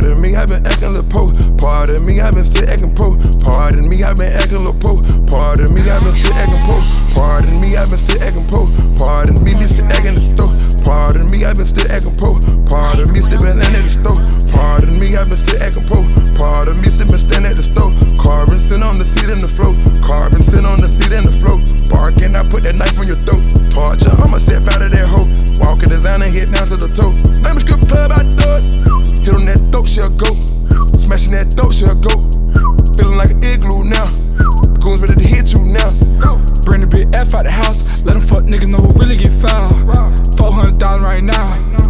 Pardon me, I've been acting little po. Pardon me, I've been still acting pro. Pardon me, I've been acting little po. Pardon me, I've been still acting po. Pardon me, I've been still acting po. Pardon me, still acting the store. Pardon me, I've been still acting po. Pardon me, still been landing at the store. Pardon me, I've been still acting po. Pardon me, still been standing at the store. Carbon sitting on the seat in the flow. Carbon sitting on the seat in the flow. Barking, I put that knife on your throat. Torture, I'ma step out of that hole. Walking designer, head down to the toe. Name a strip club, I do it. Hit on that throat, she'll go. Smashing that throat, she'll go. Feeling like an igloo now. Goons ready to hit you now. Bring the big F out the house. Let them fuck niggas know who really get foul. 400,000 right now.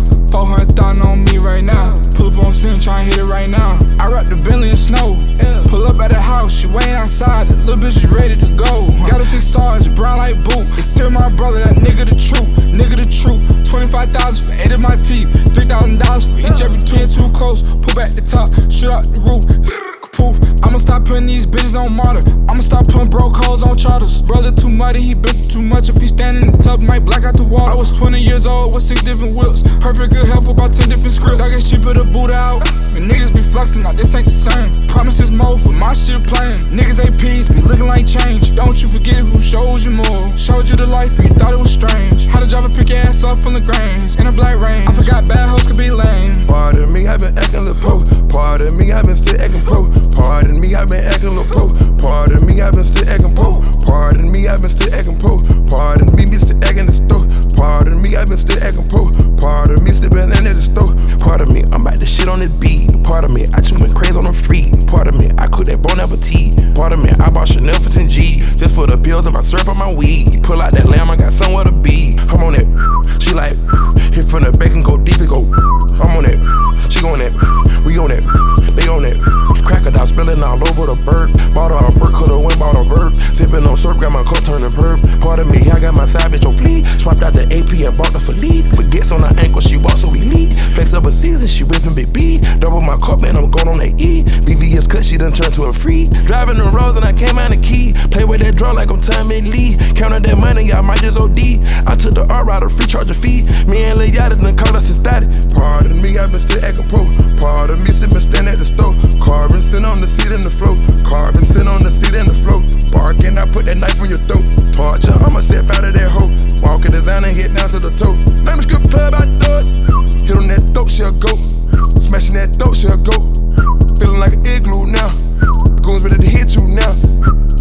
400,000 on me right now. Pull up on scene, tryna hit it right now. I wrap the Bentley in snow. Pull up at the house, she waiting outside. The little bitch is ready to go. Got a 6 Sarge, brown like boot. It's still my brother, that nigga the truth. Nigga the truth. 25,000 for 8 of my teeth. $3,000 for each every two. Too close, pull back the top, shoot out the roof. Poof. I'ma stop putting these bitches on martyr. I'ma stop putting broke hoes on charters. Brother too muddy, he been too much. If he stand in the tub, might black out the water. I was 20 years old with 6 different whips. Perfect good help about 10 different scripts. I get cheaper to boot out. And niggas be flexing, now this ain't the same. Promises more for my shit playing. Niggas APs be looking like change. Don't you forget who shows you more. Showed you the life and you thought it was strange. How to drive a pick your ass up from the Grange in a black range. I forgot bad hoes could be lame. Pardon me, I've been acting little po. Pardon me, I've been still acting pro. Pardon me, I've been acting little po. Pardon me, I've been still acting po. Pardon me, I've been still acting po. Pardon me, still acting the store. Pardon me, I've been still acting po. Pardon me, still been landing at the store. Pardon me, I'm about to shit on this beat. Pardon me, I just went crazy on the free. Pardon me, I cook that Bon Appetit. Pardon me, I bought Chanel for 10 G's. Just for the pills and my syrup on my weed. Pull out that lamb, I got somewhere to be. I'm on that, she like, hit from the back and go deep and go. I'm on that, she on that, we on that, they on that. Crocodile spilling all over the bird. Bought her a bird, coulda went bought a verb. Sipping on syrup, got my cup turning perp. Pardon me, I got my side bitch on fleek. Swapped out the AP and bought the Philippe. With gets on her ankle, she walks so elite. Flex up a season, she whipping big B. Double my cup, man, I'm going on that E. BVS cut, she done turned to a free. Driving the roads and I came out the key. Play with that drum like I'm Tommy Lee. Counted that money, y'all might just OD. I took the R out, a free charge of fee. Me and Lil Yachty done called us ecstatic. Pardon me, I've been still acting po. Pardon me, still been standing at the store. Carbon sitting on the seat in the flow. Carbon sitting on the seat in the flow. Barking, I put that knife on your throat. Torture, I'ma step out of that hole. Walking designer, head down to the toe. Name a strip club, I do it. Hit on that throat, she'll go. Smashing that throat, she'll go. Feeling like an igloo now. Goons ready to hit you now.